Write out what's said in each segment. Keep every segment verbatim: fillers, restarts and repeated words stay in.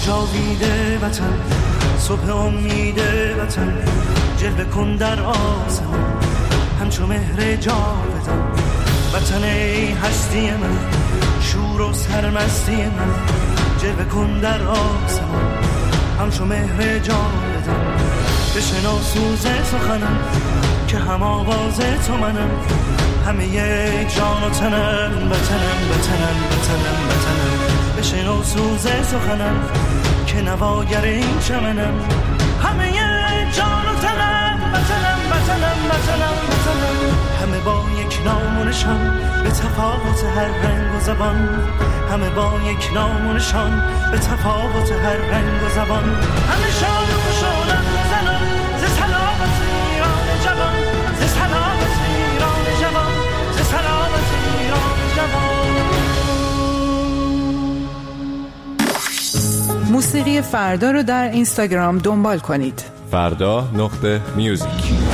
جاوید وطن، صبح امید وطن، جلوه کن در آسمان همچو مهر جاودان. وطن ای هستی من، شور و سرمستی من، جلوه کن در آسمان همچو مهر جاودان. بشنو سوز سخنم که هم آواز تو منم، همه جان و تنم، وطنم وطنم وطنم وطنم. بشنو سوز سخنم که نواگر این چمنم، همه جان و تنم، وطنم وطنم وطنم وطنم. همه با یک نام و نشان به تفاوت هر رنگ و زبان، همه با یک نام و نشان به تفاوت هر رنگ و زبان. همه شاد و خوشحالن زنان ز سلامت ایران جوان، ز سلامت ایران جوان، ز سلامت ایران جوان. موسیقی فردا رو در اینستاگرام دنبال کنید. فردا نقطه میوزیک.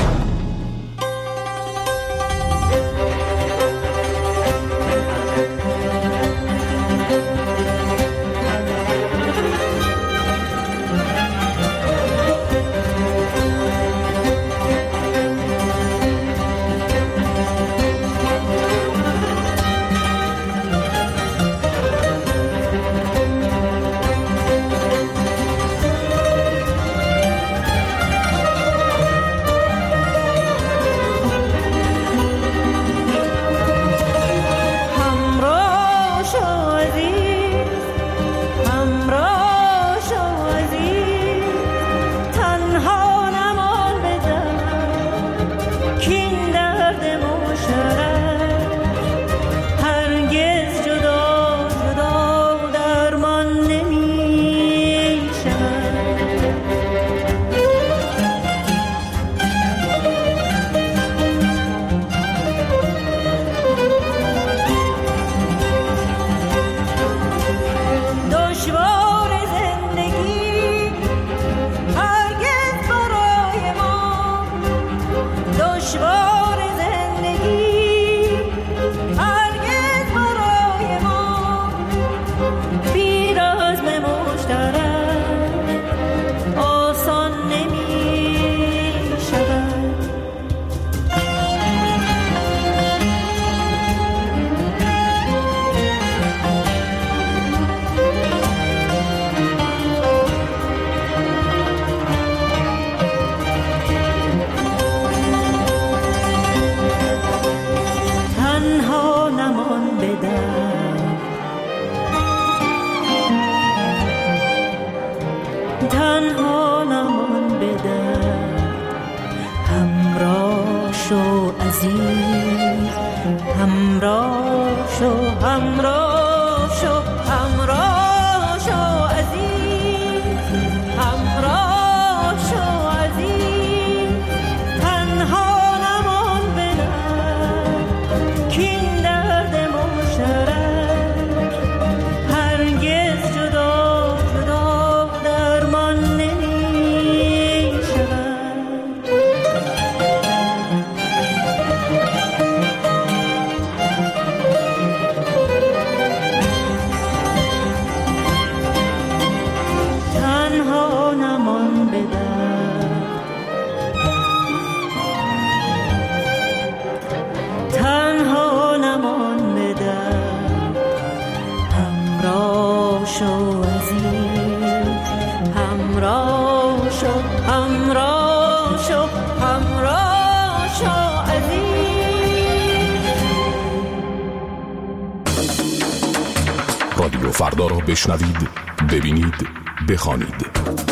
رادیو فردا را بشنوید، ببینید، بخوانید.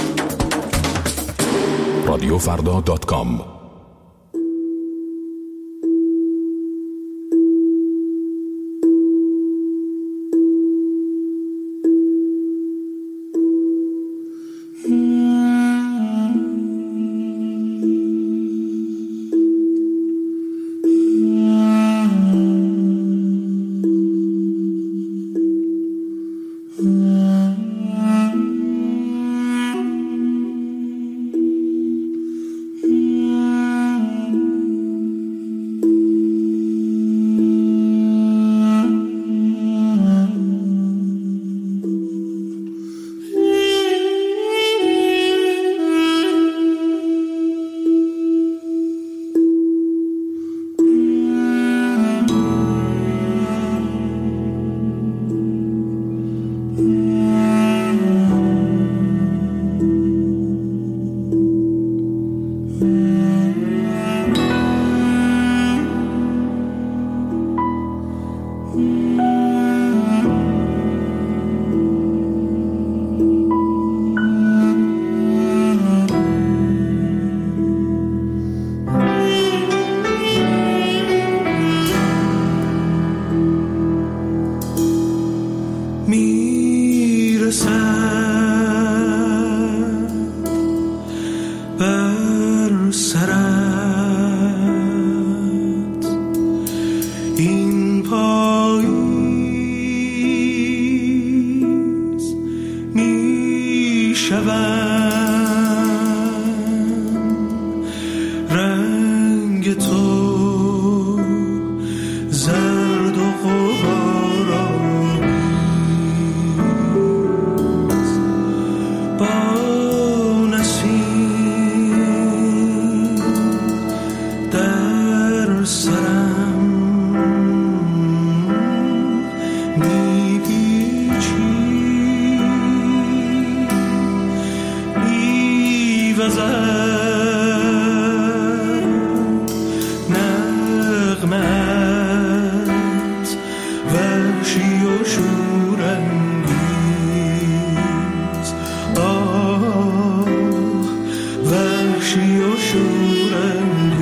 رادیو فردا دات کام. بر سرت این پاییز می شوم رنگ تو زرد و غبارآمیز با نغمت وحشی و شورانگیز آه وحشی و شورانگیز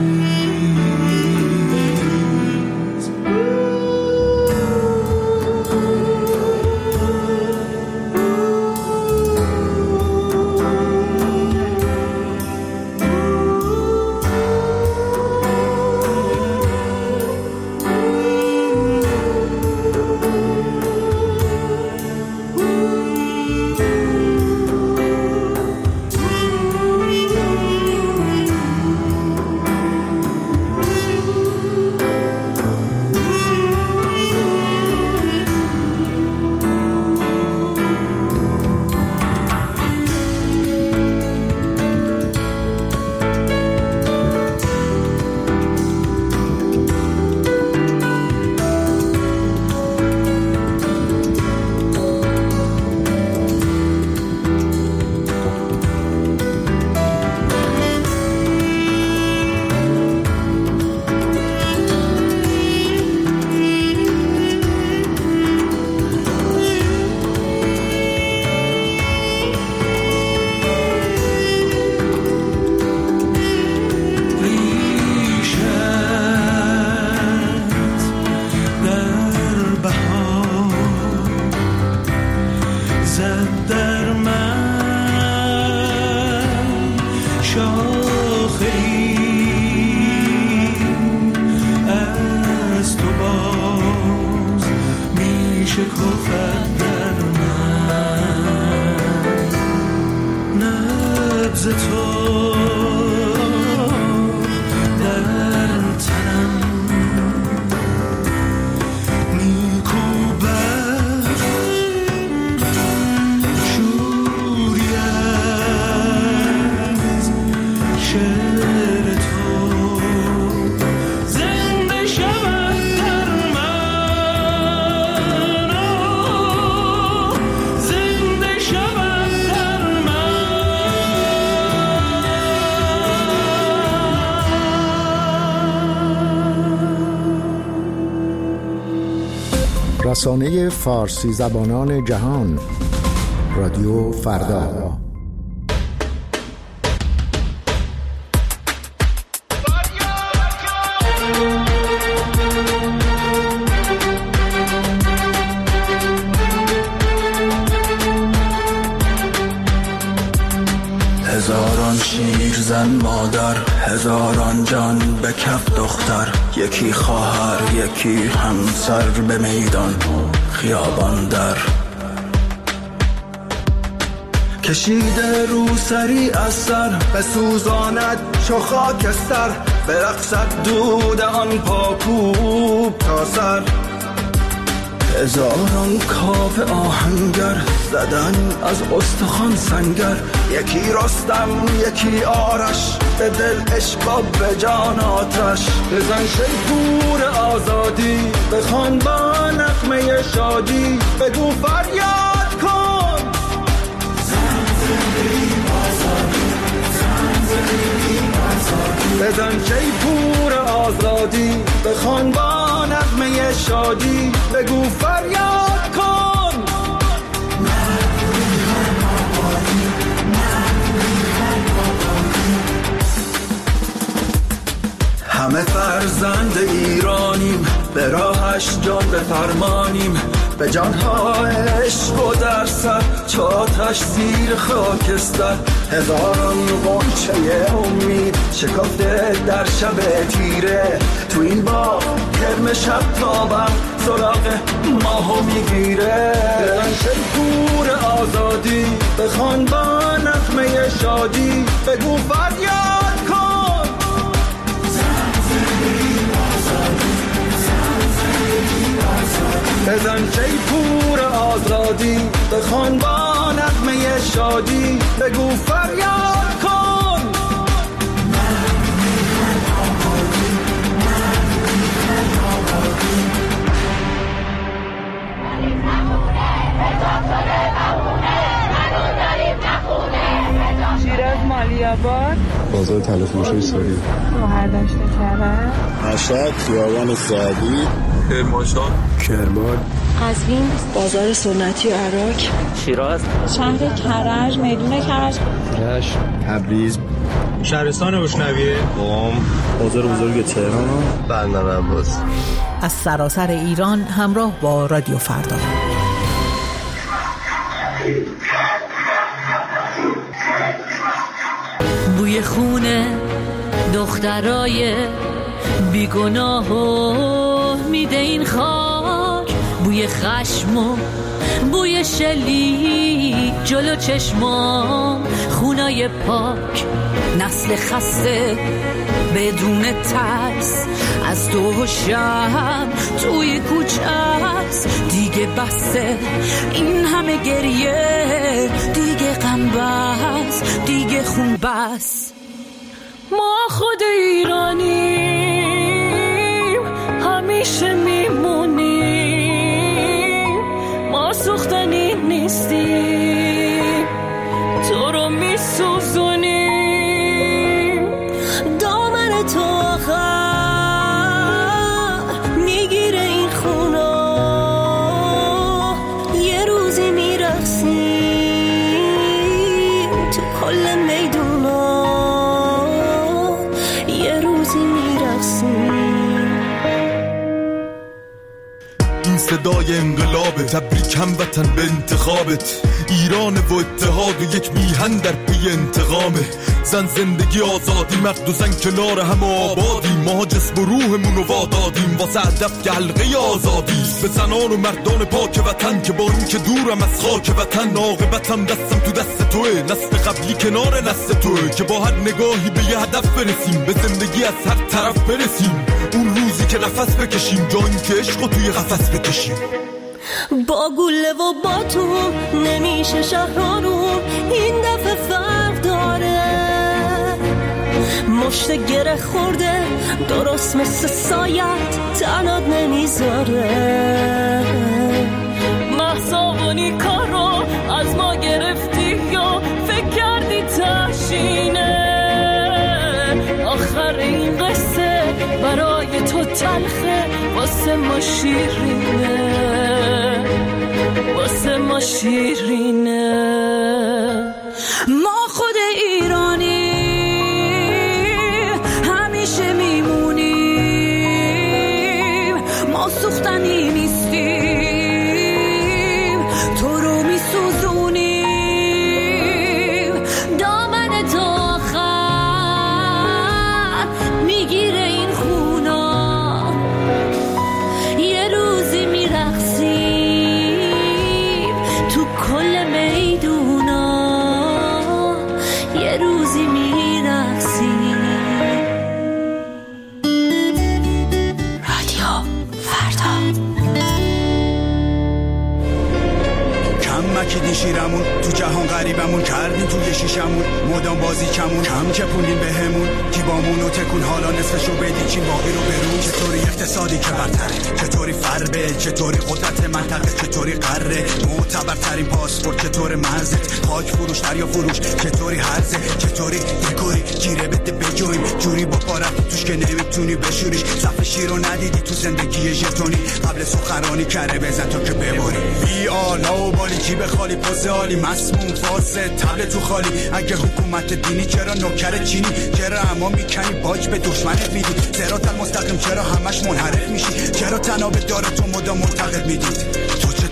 رسانه فارسی زبانان جهان رادیو فردا. هزاران شیر زن مادر، هزاران جان به کف دختر، یکی خواهر یکی همسر به میدان خیابان در کشیده رو سری از سر، بسوزاند چو خاکستر، برقصد دود آن پاکوب تا سر. هزاران کاف آهنگر زدن از استخوان سنگر، یکی رستم یکی آرش، به دل عشق و به جان آتش. بزن شیپور آزادی، بخوان با نغمه شادی، بگو فریاد کن زن زندگی آزادی، زن زندگی آزادی. بزن شیپور آزادی، بخوان با نغمه شادی، بگو فریاد کن. همه فرزند ایرانیم، به راهش جان بفرمانیم، به جانها عشق و در سر چاتش زیر خاکستر هزاران غنچه امید شکافته در شب تیره تو این باغ کرم شب تابم سراغ ماهو میگیره رنگ پور آزادی بخوان با نغمه شادی بگو فریاد کن بزن شیپور آزادی بخوان با نغمه شادی بگو فریاد کن شیراز مالی‌آباد بازار تلفروشی ساری مهردشت کرد مشهد خیابان سعدی کرمانشاه کرمان قزوین بازار سنتی عراق شیراز شهر کرج میدون کرج رشت تبریز شهرستان روشنویه قم بازار بزرگ تهران بندر عباس از سراسر ایران همراه با رادیو فردا. بوی خونه دخترای بیگناهو میده این خاک، بوی خشم و بوی شلیک جلو چشمام، خونای پاک نسل خسته بدون ترس از دو شب توی کوچه است. دیگه بسه این همه گریه، دیگه غم بس، دیگه خون بس. ما خود ایرانیم همیشه میمونیم، ما سوختنی نیستیم تو رو میسوزونیم. دامن تو آخر میگیره این خونا، یه روزی میرقصیم تو کل میدونا، یه روزی میرقصیم. این صدای انقلابه، تبریک هموطن به انتخابت. ایران و اتحاد و یک میهن در پی انتقامه. زن زندگی آزادی، مرد و زن کنار هم آبادی. ما جسم و روحمون رو وادادیم واسه هدف که حلقه آزادی. به زنان و مردان پاک وطن که با این که دورم از خاک وطن، عاقبتم دستم تو دست توه. نسل قبلی کنار نسل توه که با هر نگاهی به یه هدف برسیم، به زندگی از هر طرف برسیم. اون روزی که نفس بکشیم، جا این که عشق رو توی قفس بکشیم. با گله و باتون نمیشه شهرانون، این دفعه فرق داره. مشت گره خورده درست مثل سایت تنات نمیذاره. محصابونی کارو از ما گرفتی یا فکر کردی تشینه. آخر این قصه برای تو تلخه، واسه ما شیرینه، واسه ما شیرینه. ما خود ایرانی همیشه میمونیم، ما سوختنی نیستیم تو رو میسوزونیم. دامن تو آخر میگیره این خونا، یه روزی میرقصیم تو کل میدونا، یه روزی میرقصیم. رادیو فردا. کم مکیدین شیرمون تو جهان غریبمون، کردین توی شیشمون مدام بازی کمون. کم چپونین به همون جیبامون و تکون، حالا نصفشو بدی چین باقی رو برون. چطوری اقتصادی که برتره، چطوری فربه، چطوری قدرت منطقه، چطوری قره معتبرترین پاسپورت، چطور منزت پاک فروش دریا فروش، چطوری هرزه، چطوری دکوری گیره بده بجویم جوری با پارت توش که نمیتونی بشوریش. صف شیر رو ندیدی تو زندگی ژتونی، قبل سخنرانی کره بزن تا که ببری. بی آلا و بالی جیب خالی پوز عالی، مسموم فاسد تبل تو خالی. اگه حکومت دینی چرا نوکر چینی، چرا اما میکنی باج به دشمنت میدی. صراط المستقیم چرا همش منحرف میشی، چرا تناب داره تو مدام معتقد میدید. تو چه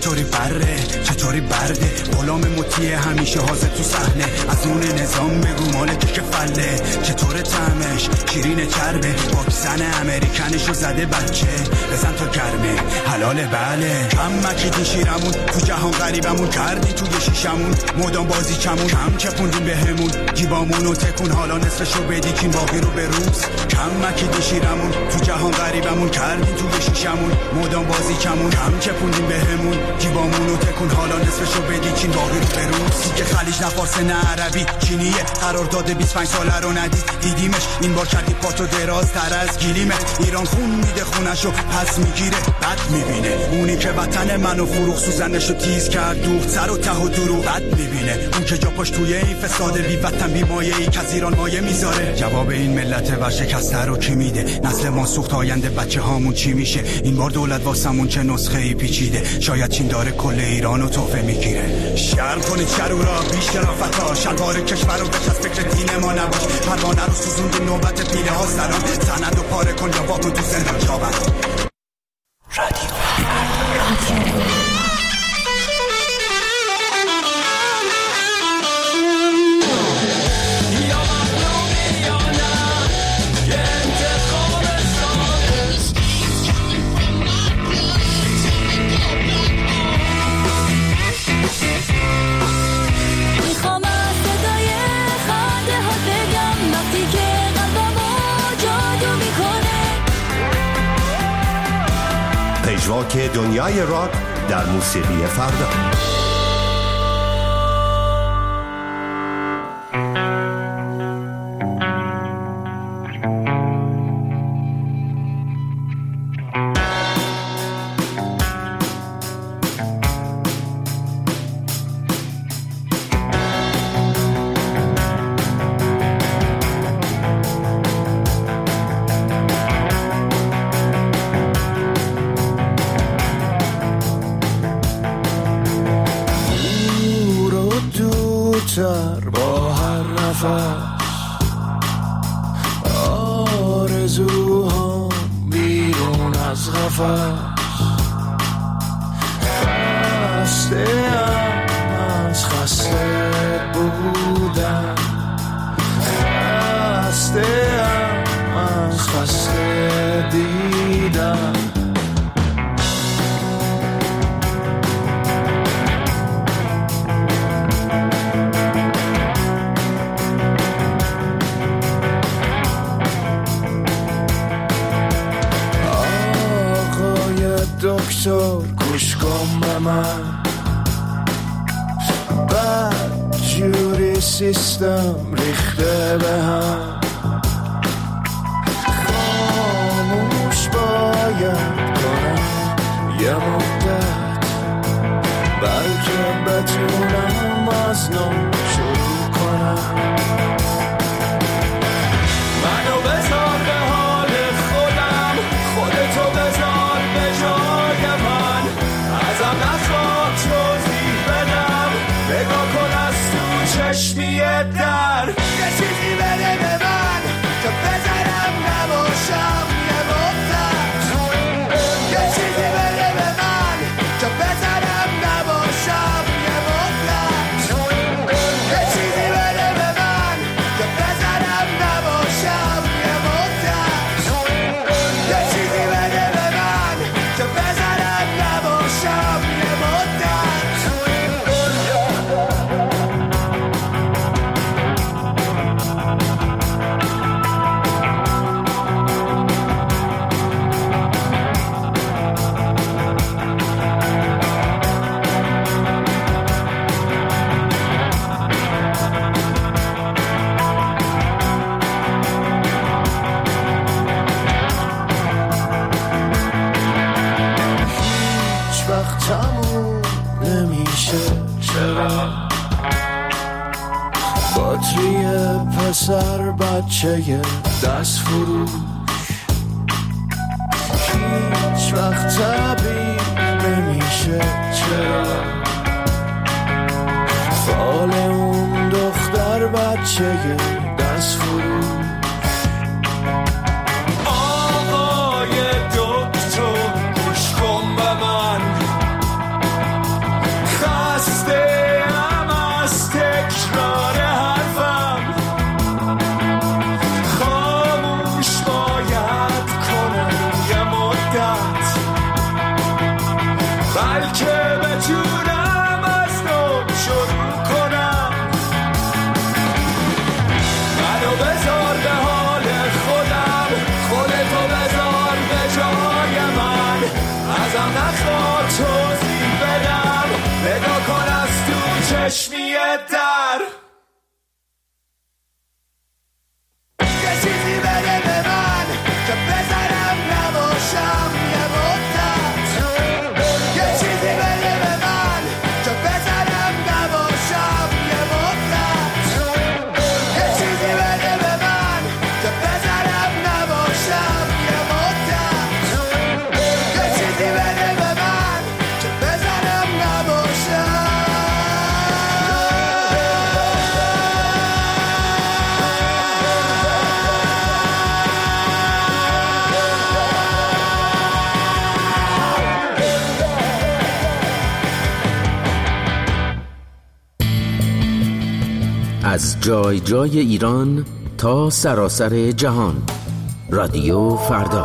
چطوری بره چطوری برده غلام مطیع همیشه حاضر تو صحنه از اون نظام بگو مالکش که فله چطور طعمش شیرین چربه واکسن امریکنشو زده بچه بزن تا گرمه حلاله بله کم مکیدی شیرمون تو جهان غریبمون کردی توی شیشمون مدام بازی چمون کم چپوندیم بهمون جیبامونو تکون حالا نصفشو بدی کین باقی رو به روز کم مکیدی شیرمون تو جهان غریبمون کردی توی شیشمون مدام بازی چمون کم چپوندیم بهمون جیبامونو تکون حالا نصفشو بدی کین باقی رو به روز که خلیج نه فارس نه عربی چینیه قرار داده بیست و پنج ساله رو ندید دیدیمش این بار کردی پاتو دراز تر از گلیمه ایران خون میده خونشو پس میگیره بد میبینه اونی که وطن منو فروخ سوزنشو تیز کرد دوخت سر و ته و درو بد میبینه اون که جا پاش توی این فساده بی وطن بی مایه ای که از ایران مایه میذاره جواب این ملت ورشکسته رو کی میده نسل ما سوخت آینده بچه هامون چی میشه این بار دولت واسمون چه نسخه ای پیچیده شاید چین داره کل ایرانو تحفه میگیره شرم کنید شرورا بیش شرافتا شلوار کشور رو بچ از فکر دین ما نباش پروانه رو سوزوندی نوبت پیله ها سلام سند و پاره کن یا واکن تو زندان جابت رادیو رادیو پژواک دنیای راک در موسیقی فردا. با هر نفس آرزوها بیرون از قفس خسته ام از خسته بودن خسته ام از خسته دیدن دکتر گوش کن به من بد جوری سیستم ریخته به هم خاموش باید کنم یه مدت بلکه بتونم از نو شروع کنم منو بذار به حال خودم خودتو بذار به جای من ازم نخواد توضیح بدم نگاه کن از تو چشمی در یه چیزی بده به من که بذارم نباشم یه مدت یه چیزی بده به من که بذارم نباشم یه مدت یه چیزی بده به من که بذارم نباشم یه مدت یه چیزی بده به من که بذارم نباشم یه مدت تموم نمیشه چرا باتری پسر بچه دست فروش هیچ وقت طبیع نمیشه چرا فال اون دختر بچه دست فروش آقای دکتر گوش کن به من چشمی در یه چیزی بده به من که بذارم نباشم یه مدت یه چیزی بده به من که بذارم نباشم یه مدت یه چیزی بده به من که بذارم نباشم یه مدت یه چیزی بده به من که بذارم نباشم. از جای جای ایران تا سراسر جهان، رادیو فردا.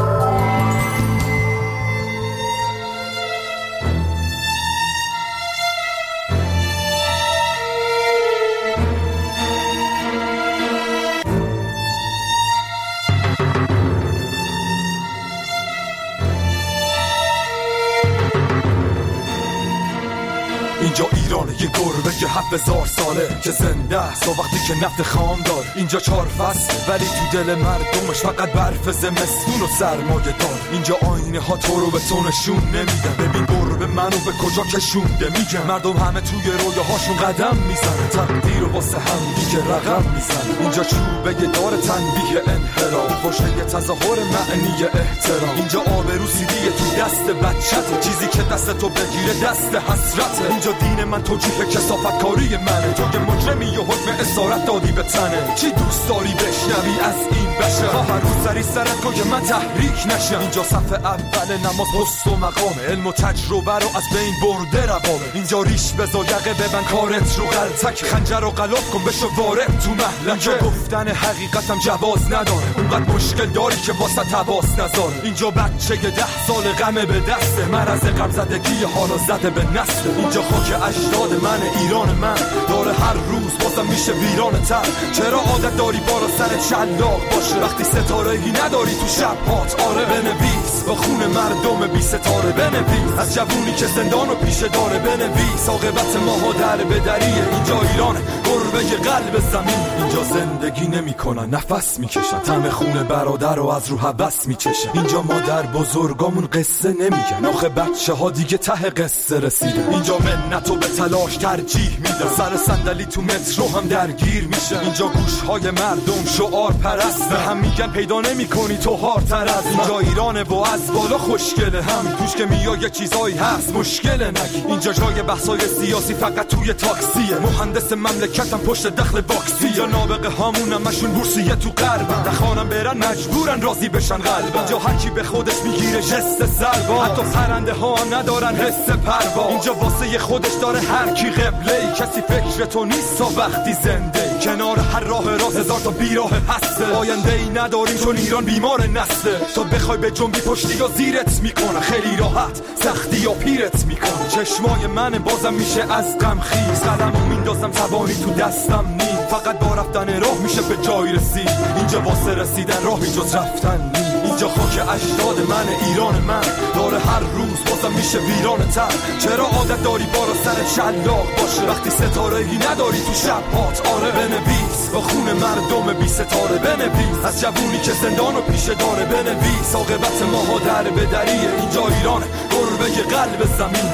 اینجا ایرانه یه گربه که هفت هزار ساله که زنده است و وقتی که نفت خام دار. اینجا چهار فصل ولی تو دل مردمش فقط برف زمستون و سرمایه دار. اینجا آینه ها تو رو به تو نشون نمیدن. ببین گربه منو به کجا کشونده میگن. مردم همه توی رویاهاشون قدم میزنن، تقدیر و واسه هم دیگه رقم میزنن. اینجا چوبه دار تنبیه انحراف، فشنگ تظاهر معنی احترام. اینجا آبرو سیدیه تو دست بچته، چیزی که دست تو بگیره دست حسرته. اینجا دین من توجیه کثافت کاری منه، تو که مجرمی و حکم اسارت دادی به تنه. چی دوست داری بشنوی از این بشه؟ هر روز سری سرت کن که من تحریک نشم. اینجا صف اول نماز حس و مقامه، علم و تجربه رو از بین برده روامه. اینجا ریش بزا یقه ببن کارت رو غلطک، خنجر رو غلاف کن بشو وارد تو محلکه. اینجا گفتن حقیقتم جواز نداره، اونقدر مشکل داری که واسه تباس نذاره. اینجا بچه ده سال غمه به دسته، مرض غم زدگی حالا زده به نسل. اینجا خاک اجداد من، ایران من داره هر روز بازم میشه ویران تر. چرا عادت داری بارا سر شلاق باشه وقتی ستاره ای نداری تو شب هات؟ آره بنویس با خون مردم بی ستاره، بنویس از جوونی که زندان و پیشه داره، بنویس عاقبت ماها در بدریه. اینجا ایرانه گربه قلب زمین، اینجا زندگی نمیکنن نفس میکشن، طعم خون برادر رو از رو هوس میچشن. اینجا مادر بزرگامون قصه نمیگن، آخه بچه ها دیگه ته قصه رسیدن. اینجا منتو به تلاش ترجیح میدن، سر صندلی تو مترو هم درگیر میشه. اینجا گوشهای مردم شعار پرست، به هم میگن پیدا نمیکنی تو هارتر از. اینجا ایرانه و از بالا خوشگله، همین توش که میای یه چیزایی هست مشکله نگی. اینجا جای بحثای سیاسی فقط توی تاکسیه، مهندس مملکتم پشت دخل باکسی. اینجا نابغه هامون همشون بورسیه تو غربن، دخانم برن مجبورن راضی بشن قلبن. اینجا هر کی به خودش میگیره جست سربا، حتی پرنده ها ندارن حس پروا. اینجا واسه خودش داره هر کی قبله، کسی فکر تو نیست تا وقتی زنده. کنار هر راه راز هزار تا بیراه هسته، آینده ای نداریم چون ایران بیمار نسته. تو بخوای به جنبی پشتی یا زیرت میکنه، خیلی راحت سختی یا پیرت میکنه. چشمای من بازم میشه از غم خیز، قلمو میندازم زبانی تو دستم نیم. فقط با رفتن راه میشه به جای رسید، اینجا واسه رسیدن راهی جز رفتن نیم. اینجا خاک اجداد من، ایران من داره هر روز بازم میشه ویران تر. چرا عادت داری بارا سر شلاق باشه وقتی ستاره ای نداری تو شب هات؟ آره بنویس با خون مردم بی ستاره، بنویس از جوونی که زندان و پیشه داره، بنویس عاقبت ماها در بدریه. اینجا ایران گربه قلب زمین.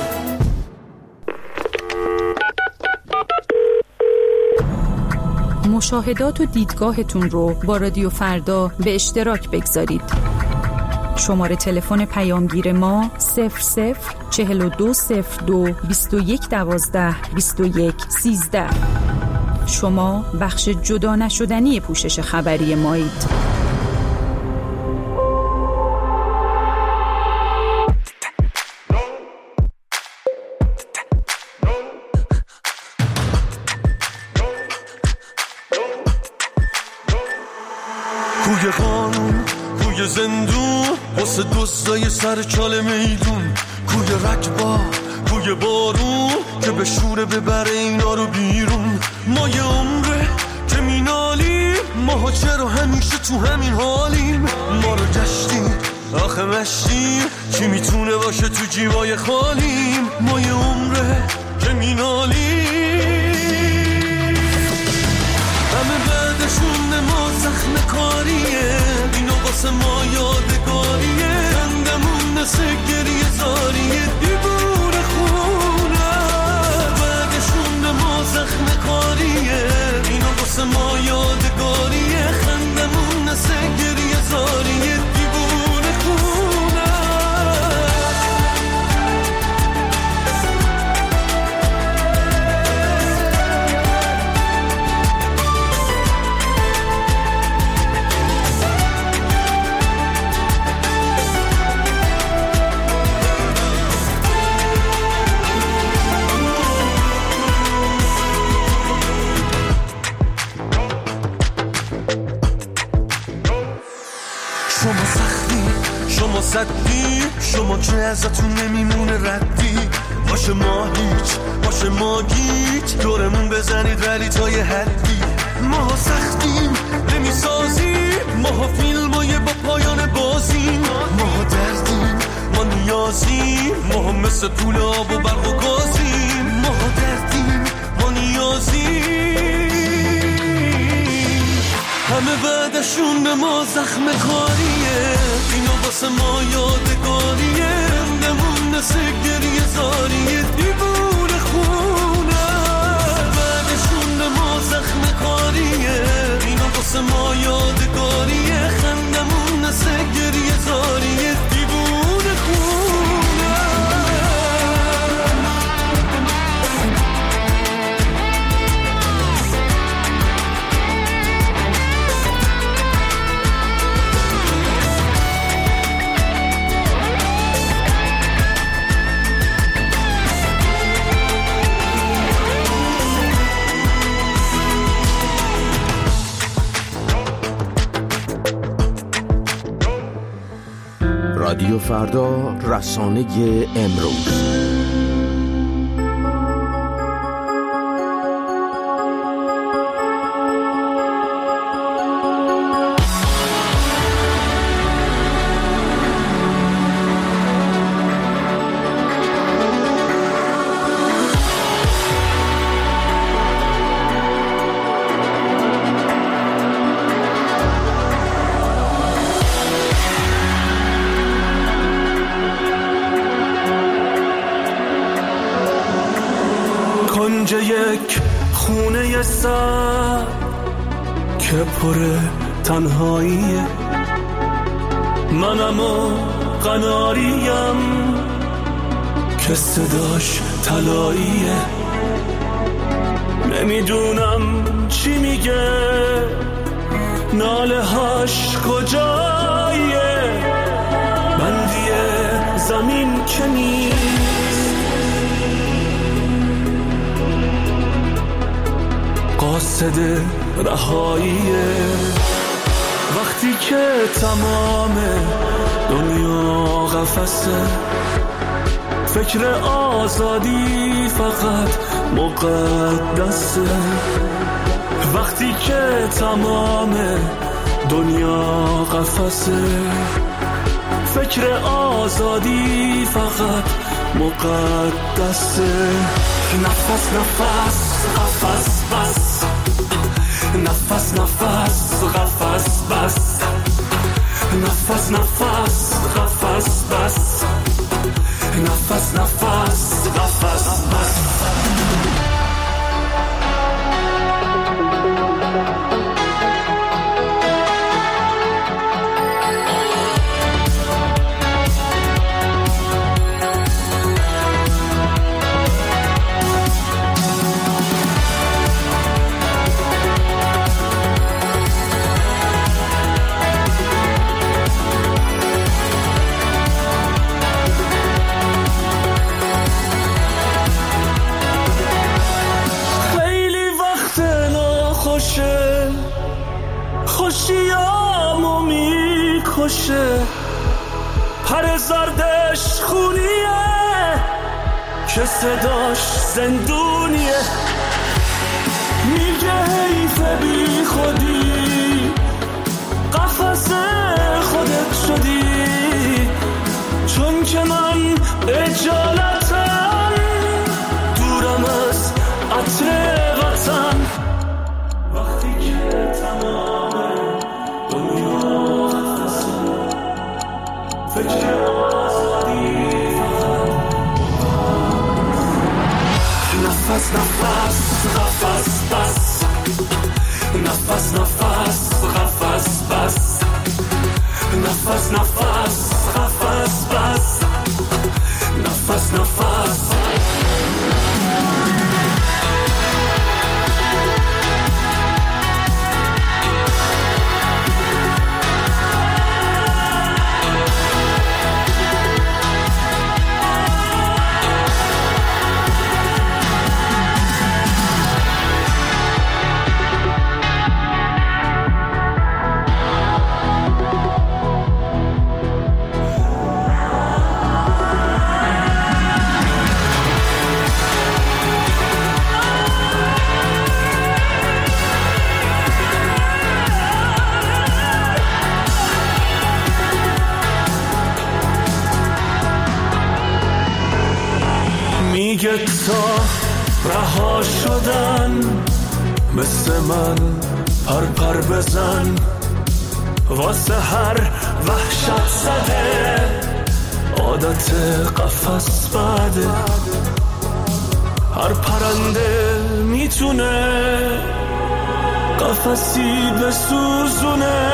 مشاهدات و دیدگاهتون رو با رادیو فردا به اشتراک بگذارید. شماره تلفن پیامگیر ما صفر صفر چهل و دو صفر دو بیست و یک دوازده بیست و یک سیزده. شما بخش جدا نشدنی پوشش خبری مایید. کوی قانون، کوی زندون، واسه دوستای سر چال میدون. کوی رکبا، کوی بارون که به شوره ببره اینا رو بیرون. ما یه عمره که مینالیم، ماها چرا همیشه تو همین حالیم. ما رو گشتیم آخه مشتیم، کی میتونه باشه تو جیبای خالیم. ما یه عمره که مینالیم، واسه ما یادگاریه، خندمون مثل گریه زاریه، دیوونه خونه بعدشون به ما زخم کاریه، اینا واسه ما یادگاریه، خندمون مثل گریه زاریه، دیوونه خونه. شما سختی، شما صدی، شما که ازتون نمیمونه ردی، باشه ما هیچ، باشه ما گیج، دورمون بزنید ولی تا یه حدی. ما سختیم نمیسازیم، ما فیلمای با پایان بازیم، ما دردیم، ما نیازیم، ما مثل پول آب و برق و گازیم، ما دردیم، ما نیازیم، همه بعدشون به ما زخم کاریه، اینا واسه ما یادگاریه، رندمون مثل گریه زاریه، دیوونه خونه بعدشون به ما زخم کاریه، اینا واسه ما یادگاریه، خندمون مثل گریه زاریه، دیوونه خونه. رادیو فردا، رسانه امروز. کنج یک خونه سر که پر تنهاییه، منم و قناریم که صداش طلاییه، نمیدونم چی میگه، ناله هاش کجاییه، بندی زمین که نیست، قاصد رهاییه، وقتی که تمام دنیا قفسه، فکر آزادی فقط مقدسه، وقتی که تمام دنیا قفسه، فکر آزادی فقط مقدسه. نفس نفس قفس بس، نفس نفس قفس بس، نفس نفس قفس بس، نفس نفس قفس بس. خوشیامو میکشه، پر زردش خونیه که صداش زندونیه، میگه حیف بی خودی قفس خودت شدی، چون که من اجالتم دورم از عطر وطن، وقتی که تمام دنیا قفسه نفس نفس قفس بس نفس نفس قفس بس نفس نفس قفس بس نفس نفس میگه تا رها شدن مثل من پرپر بزن واسه هر وحشت زده عادت قفس بده هر پرنده میتونه قفسی بسوزونه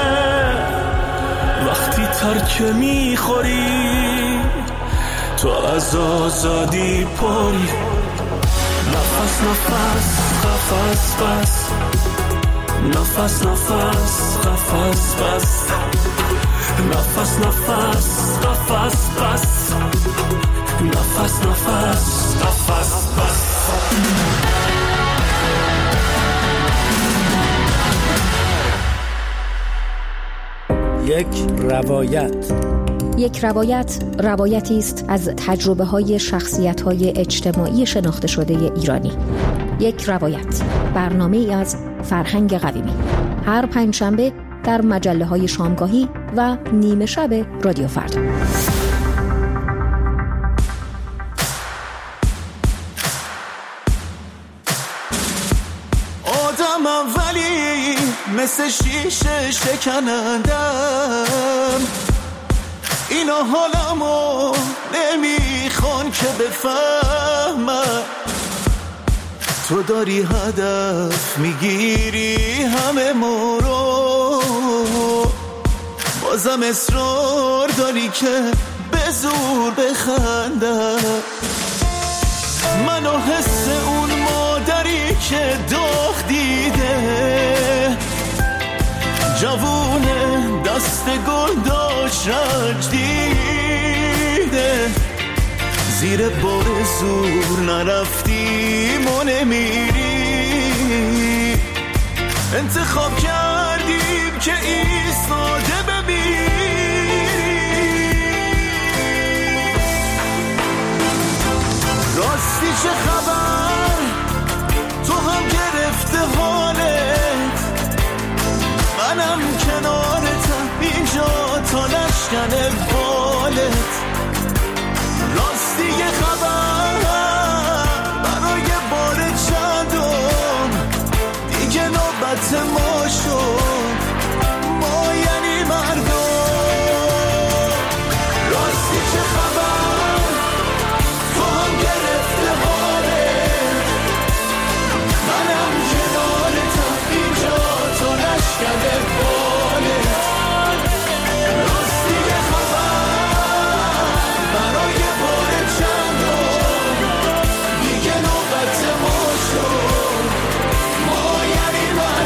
وقتی ترک میخوری تو از آزادی پری نفس نفس قفس بس نفس نفس قفس بس نفس نفس قفس بس نفس نفس قفس بس یک روایت یک روایت روایتی است از تجربه های شخصیت های اجتماعی شناخته شده ایرانی. یک روایت، برنامه ای از فرهنگ قویمی، هر پنجشنبه در مجله های شامگاهی و نیمه شب رادیو فردا. آدمم ولی مثل شیشه شکنندم، اینا حالمو نمیخوان که بفهمم. تو داری هدف میگیری همه ما رو، بازم اصرار داری که به زور بخندم. منو حس اون مادری که داغ دیده، جوونه دست گل داشت رنج دیده، زیر بار زور نرفتیم و نمیری، انتخاب کردیم که ایستاده بمیری. راستی چه خبر؟ تو هم گرفته حالت، منم کنارتم اینجا تا نشکن بالت. راستی یه خبر برای بار چندم، دیگه نوبت ما شد، ما یعنی مردم. راستی چه خبر؟ تو هم گرفته حالت، منم کنارتم اینجا تا نشکن بالت. راستی یه خبر برای بار چندم، دیگه نوبت ما شد، ما یعنی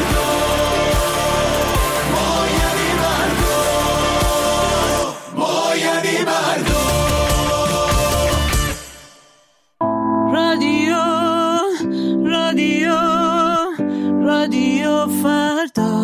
مردم، ما یعنی مردم، ما یعنی مردم. رادیو رادیو رادیو فردا.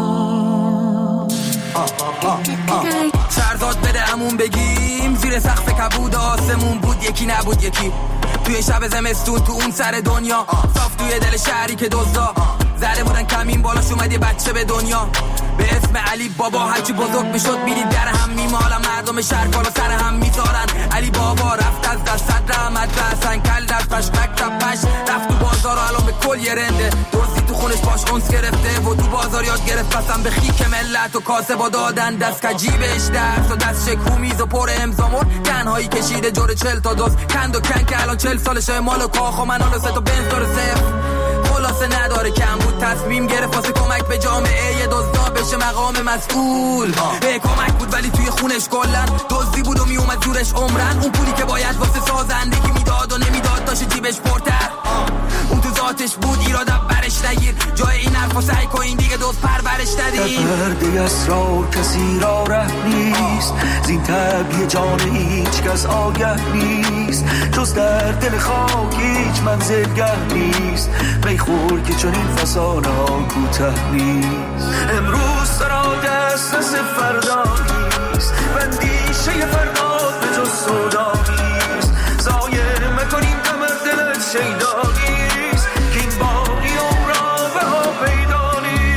سرداد بده همون بگیم، زیر سقف کبود آسمون بود یکی نبود یکی، توی شب زمستون تو اون سر دنیا، صاف توی دل شهری که دزدا زده بودن کمین بالاش اومد یه بچه به دنیا به اسم علی بابا. هرچی بزرگ میشد میدید در هم میمالن، مردم شهر بالا سر هم میذارن. علی بابا رفت از دست صدر احمد رسن، کل دستش مکتب پش رفت تو بازار و الان به کل یه رنده دوستی تو خونش باش اونس گرفته و تو بازار یاد گرفت قسم به خیک ملت و کاسه با دادن دست کجیبش درس و دست شکو میز و پر امضامون تنهایی کشیده جور چل تا دوست کند و کن که الان چل سالشه مال و کاخ و من حالا سه تا بنز داره صفر خلاصه نداره کم بود تصمیم گرفت واسه کمک به جامعه یه دزدا بشه مقام مسئول به کمک بود ولی توی خونش کلن دزدی بود و میومد زورش عمرن اون پولی که باید واسه سازندگی میداد و نمیداد داشت جیبش پرتر اون تو ذاتش بود ایراد برش نگیر جای این حرفا سعی کن دیگه دوست پرورش ندید پرده اسرار کسی را ره نیست زین طبیع جان هیچ کس آگه نیست جز در دل خاک هیچ منزلگه نیست میخور که چون این فسانه ها کوته نیست امروز سرا دست از فردا نیست بندیشه فردا به جز سودا نیست زایه مکنیم کمر دلت شیدا نیست که این باقی عمرا به ها پیدا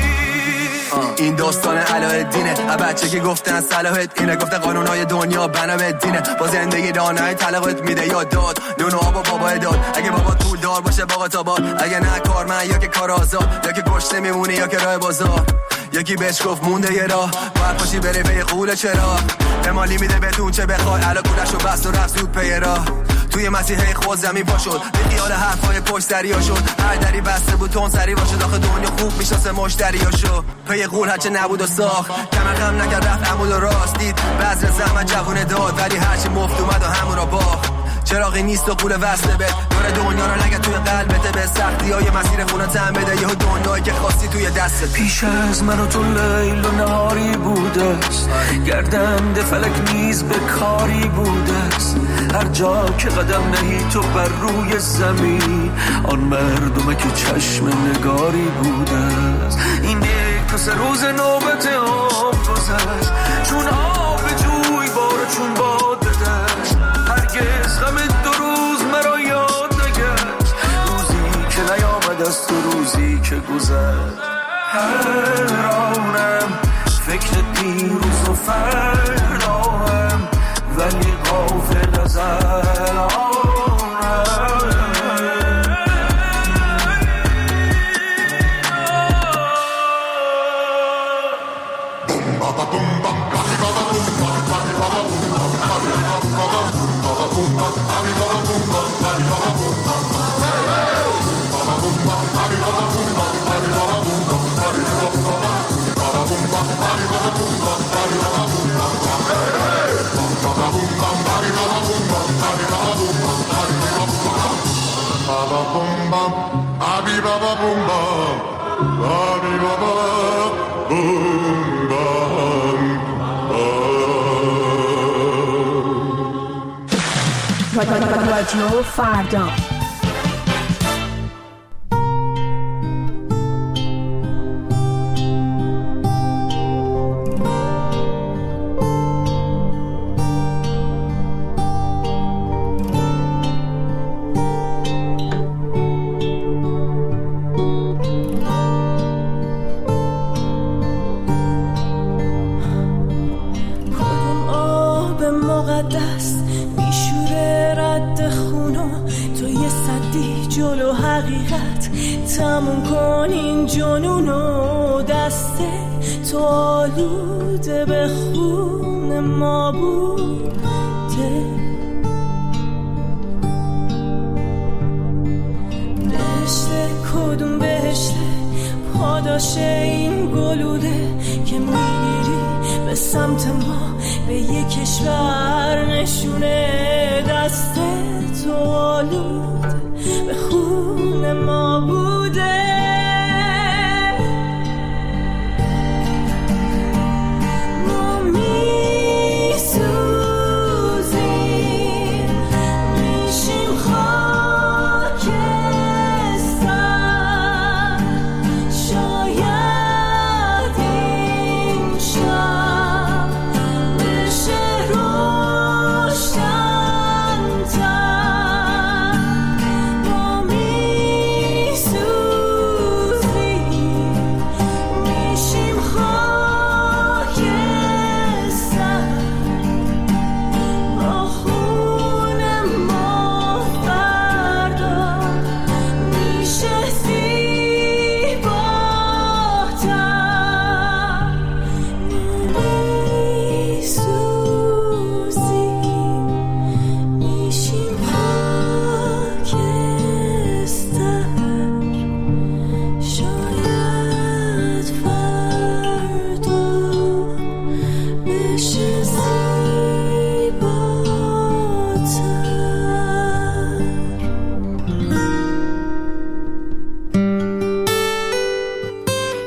نیست این داستان علاءالدینه بچه که گفتن صلاحت اینه گفته قانونهای دنیا بنا به دینه با زندگی دانای طلاقت میده یا داد نون و آب و بابا داد اگه بابا طول دار باشه باقا تا باد اگه نه کارمند یا که کار آزاد یا که گشته میمونی یا که راه بازار یکی بهش گفت مونده یه راه باید پاشی بری به قول چرا امالی میده بهتون چه بخوای علا کولش و بست و رفت زود پی راه توی مسیحه خود زمین پا شد به خیال حرفای پشت دریا شد هر دری بسته بود تون سری باشد آخه دنیا خوب میشناسه مشتریا شد پی قول هرچه نبود و ساخت کمر خم نکرد رفت عمود و راست دید بذر زحمت جوونه داد ولی هرچی مفت اومد و همون را باخت چراغی نیست و قول وصله به دور دنیا رو نگه توی قلبته به سختی های مسیر خونه تن بده یه دنیایی که خواستی توی دستت پیش از من و تو لیل و نهاری بوده است گردنده فلک نیز به کاری بوده است هر جا که قدم نهی تو بر روی زمین آن مردمه که چشم نگاری بوده است این یک سه روز نوبت آب گذشت چون آب جوی بار چون باد بدشت هرگز غم دو روز مرا یاد نگشت روزی که نیامد از تو روزی که گذشت حیرانم فکر دیروز و فرداهم ولی غافل از الانم رادیو فردا تموم کن این جنونو دست تو آلوده به خون ما بوده بهشته کدوم بهشته پاداش این گلوله که میری به سمت ما به یک کشور نشونه دست تو آلوده به خون ما بوده ما میسوزیم میشیم خاکستر شاید این شب بشه روشن‌تر ما می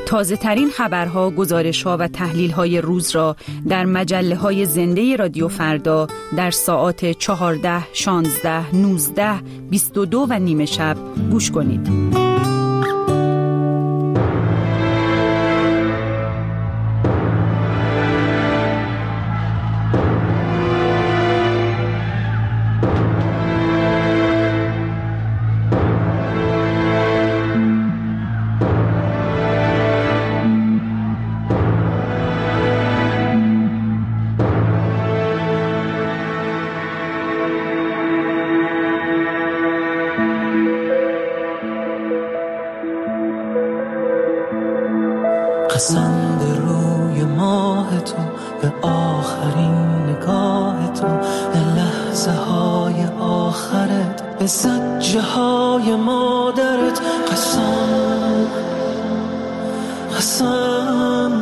تازه ترین خبرها، گزارش‌ها و تحلیل‌های روز را در مجله‌های زنده رادیو فردا در ساعات چهارده، شانزده، نوزده، بیست و دو و نیمه شب گوش کنید. قسم به روی ماه تو، به آخرین نگاه تو، به لحظه های آخرت، به زجه های مادرت. قسم قسم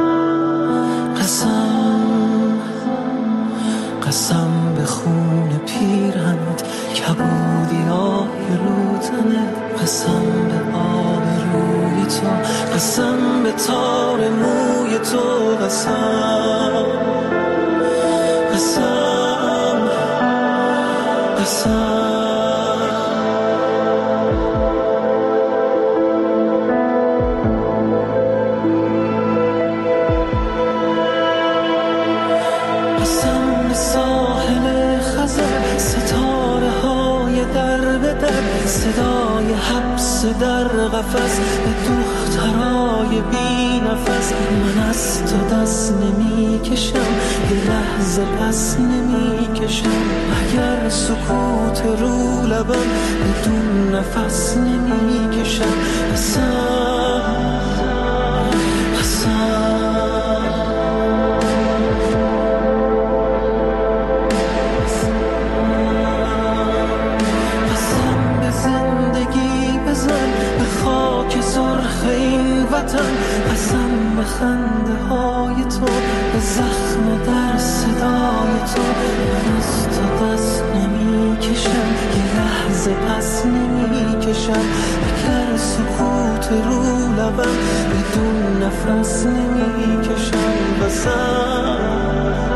قسم قسم به خون پیرهنت، کبودی آهی رو تنت. قسم به آب روی تو، قسم به تار موی تو. قسم قسم قسم قسم به ساحل خزر، ستاره های در به در، صدای حبس در قفس، به دخترای بی نفس. من از تو دست نمی کشم، یه لحظه پس نمی کشم. اگر سکوت رو لبم، بدون نفس نمی کشم. قسم قسم قسم به خنده های تو، به زخم در صدای تو. من از تو دست نمی کشم، یه لحظه پس نمی کشم. اگر سکوت رو لبم، بدون نفس نمی کشم. قسم